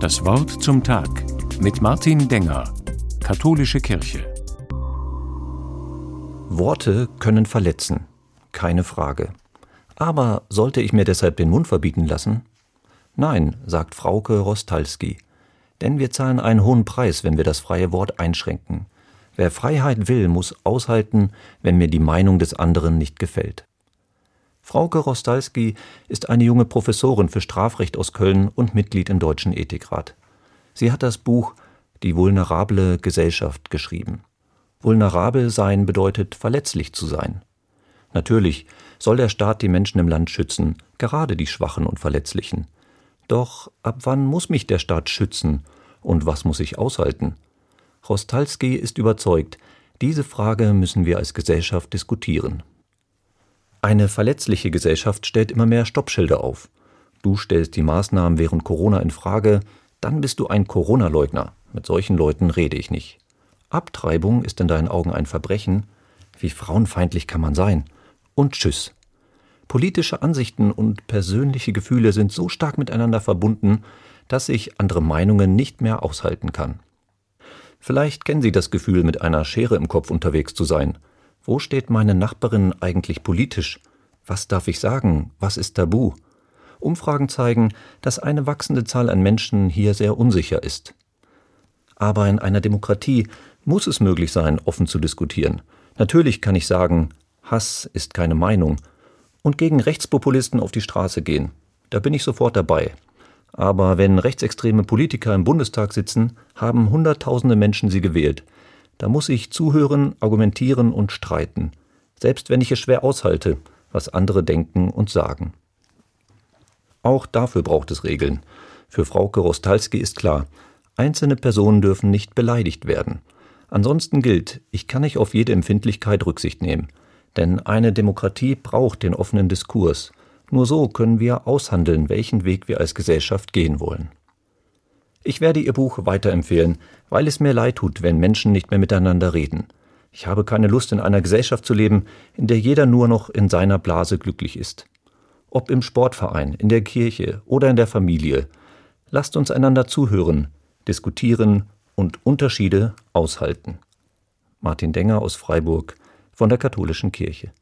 Das Wort zum Tag mit Martin Denger, Katholische Kirche. Worte können verletzen, keine Frage. Aber sollte ich mir deshalb den Mund verbieten lassen? Nein, sagt Frauke Rostalski. Denn wir zahlen einen hohen Preis, wenn wir das freie Wort einschränken. Wer Freiheit will, muss aushalten, wenn mir die Meinung des anderen nicht gefällt. Frauke Rostalski ist eine junge Professorin für Strafrecht aus Köln und Mitglied im Deutschen Ethikrat. Sie hat das Buch »Die vulnerable Gesellschaft« geschrieben. Vulnerabel sein bedeutet, verletzlich zu sein. Natürlich soll der Staat die Menschen im Land schützen, gerade die Schwachen und Verletzlichen. Doch ab wann muss mich der Staat schützen und was muss ich aushalten? Rostalski ist überzeugt, diese Frage müssen wir als Gesellschaft diskutieren. Eine verletzliche Gesellschaft stellt immer mehr Stoppschilder auf. Du stellst die Maßnahmen während Corona in Frage, dann bist du ein Corona-Leugner. Mit solchen Leuten rede ich nicht. Abtreibung ist in deinen Augen ein Verbrechen. Wie frauenfeindlich kann man sein? Und tschüss. Politische Ansichten und persönliche Gefühle sind so stark miteinander verbunden, dass ich andere Meinungen nicht mehr aushalten kann. Vielleicht kennen Sie das Gefühl, mit einer Schere im Kopf unterwegs zu sein. Wo steht meine Nachbarin eigentlich politisch? Was darf ich sagen? Was ist tabu? Umfragen zeigen, dass eine wachsende Zahl an Menschen hier sehr unsicher ist. Aber in einer Demokratie muss es möglich sein, offen zu diskutieren. Natürlich kann ich sagen, Hass ist keine Meinung. Und gegen Rechtspopulisten auf die Straße gehen. Da bin ich sofort dabei. Aber wenn rechtsextreme Politiker im Bundestag sitzen, haben Hunderttausende Menschen sie gewählt. Da muss ich zuhören, argumentieren und streiten. Selbst wenn ich es schwer aushalte, was andere denken und sagen. Auch dafür braucht es Regeln. Für Frauke Rostalski ist klar, einzelne Personen dürfen nicht beleidigt werden. Ansonsten gilt, ich kann nicht auf jede Empfindlichkeit Rücksicht nehmen. Denn eine Demokratie braucht den offenen Diskurs. Nur so können wir aushandeln, welchen Weg wir als Gesellschaft gehen wollen. Ich werde Ihr Buch weiterempfehlen, weil es mir leid tut, wenn Menschen nicht mehr miteinander reden. Ich habe keine Lust, in einer Gesellschaft zu leben, in der jeder nur noch in seiner Blase glücklich ist. Ob im Sportverein, in der Kirche oder in der Familie. Lasst uns einander zuhören, diskutieren und Unterschiede aushalten. Martin Denger aus Freiburg von der Katholischen Kirche.